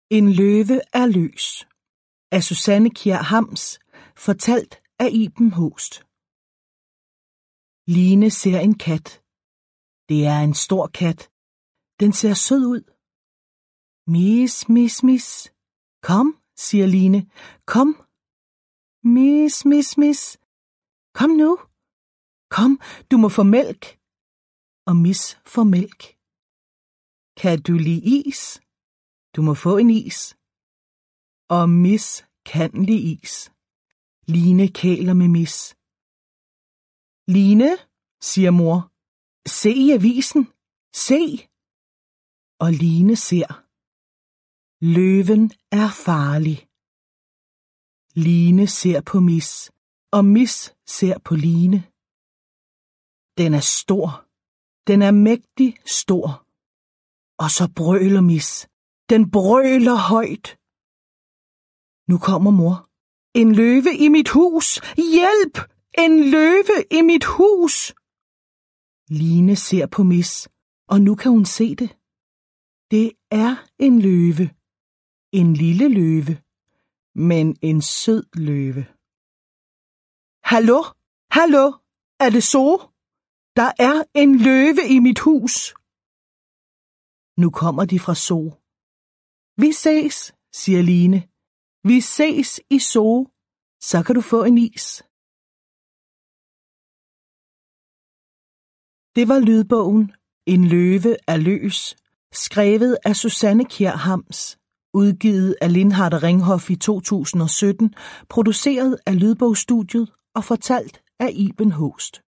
En løve er løs af Susanne Kjær Hams, fortalt af Iben Haaest. Line ser en kat. Det er en stor kat. Den ser sød ud. Mis, mis, mis. Kom, siger Line. Kom. Mis, mis, mis. Kom nu. Kom, du må få mælk. Og Mis får mælk. Kan du lide is? Du må få en is. Og Mis kan lide is. Line kæler med Mis. Line, siger mor. Se i avisen. Se. Og Line ser. Løven er farlig. Line ser på Mis, og Mis ser på Line. Den er stor. Den er mægtig stor. Og så brøler Mis. Den brøler højt. Nu kommer mor. En løve i mit hus! Hjælp! En løve i mit hus! Line ser på Mis, og nu kan hun se det. Det er en løve. En lille løve. Men en sød løve. Hallo? Hallo? Er det så? Der er en løve i mit hus. Nu kommer de fra zoo. Vi ses, siger Line. Vi ses i zoo. Så kan du få en is. Det var lydbogen En løve er løs, skrevet af Susanne Kjær Hams, udgivet af Lindhardt og Ringhof i 2017, produceret af Lydbogstudiet og fortalt af Iben Haaest.